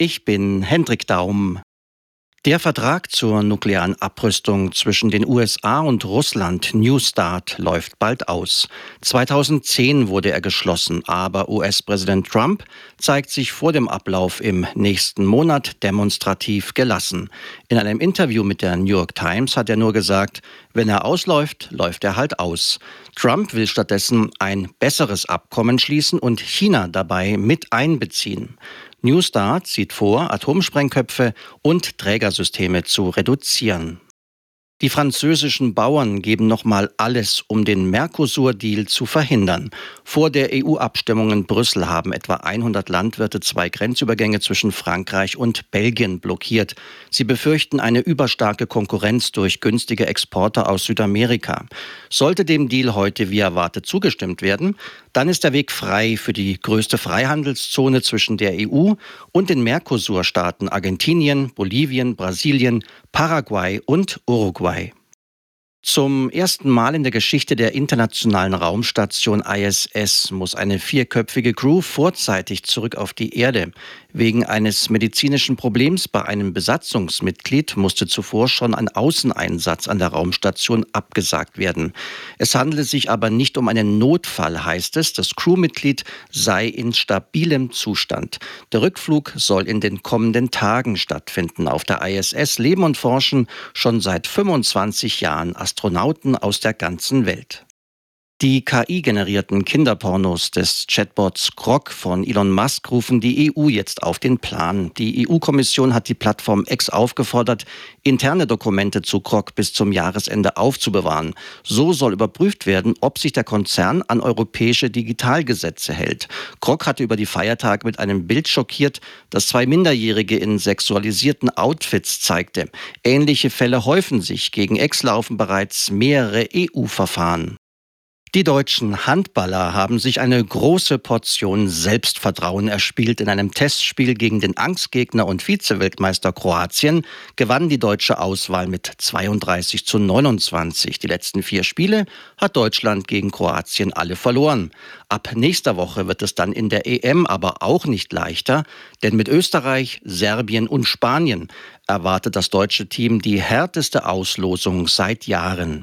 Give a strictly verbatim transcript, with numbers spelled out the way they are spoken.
Ich bin Hendrik Daum. Der Vertrag zur nuklearen Abrüstung zwischen den U S A und Russland, New START, läuft bald aus. zweitausendzehn wurde er geschlossen, aber U S-Präsident Trump zeigt sich vor dem Ablauf im nächsten Monat demonstrativ gelassen. In einem Interview mit der New York Times hat er nur gesagt, wenn er ausläuft, läuft er halt aus. Trump will stattdessen ein besseres Abkommen schließen und China dabei mit einbeziehen. New START sieht vor, Atomsprengköpfe und Trägersysteme zu reduzieren. Die französischen Bauern geben nochmal alles, um den Mercosur-Deal zu verhindern. Vor der E U-Abstimmung in Brüssel haben etwa hundert Landwirte zwei Grenzübergänge zwischen Frankreich und Belgien blockiert. Sie befürchten eine überstarke Konkurrenz durch günstige Exporte aus Südamerika. Sollte dem Deal heute wie erwartet zugestimmt werden, dann ist der Weg frei für die größte Freihandelszone zwischen der E U und den Mercosur-Staaten Argentinien, Bolivien, Brasilien, Paraguay und Uruguay. Zum ersten Mal in der Geschichte der internationalen Raumstation I S S muss eine vierköpfige Crew vorzeitig zurück auf die Erde. Wegen eines medizinischen Problems bei einem Besatzungsmitglied musste zuvor schon ein Außeneinsatz an der Raumstation abgesagt werden. Es handele sich aber nicht um einen Notfall, heißt es. Das Crewmitglied sei in stabilem Zustand. Der Rückflug soll in den kommenden Tagen stattfinden. Auf der I S S leben und forschen schon seit fünfundzwanzig Jahren Astronauten aus der ganzen Welt. Die K I-generierten Kinderpornos des Chatbots Grok von Elon Musk rufen die E U jetzt auf den Plan. Die E U-Kommission hat die Plattform X aufgefordert, interne Dokumente zu Grok bis zum Jahresende aufzubewahren. So soll überprüft werden, ob sich der Konzern an europäische Digitalgesetze hält. Grok hatte über die Feiertage mit einem Bild schockiert, das zwei Minderjährige in sexualisierten Outfits zeigte. Ähnliche Fälle häufen sich. Gegen X laufen bereits mehrere E U-Verfahren. Die deutschen Handballer haben sich eine große Portion Selbstvertrauen erspielt. In einem Testspiel gegen den Angstgegner und Vize-Weltmeister Kroatien gewann die deutsche Auswahl mit zweiunddreißig zu neunundzwanzig. Die letzten vier Spiele hat Deutschland gegen Kroatien alle verloren. Ab nächster Woche wird es dann in der E M aber auch nicht leichter, denn mit Österreich, Serbien und Spanien erwartet das deutsche Team die härteste Auslosung seit Jahren.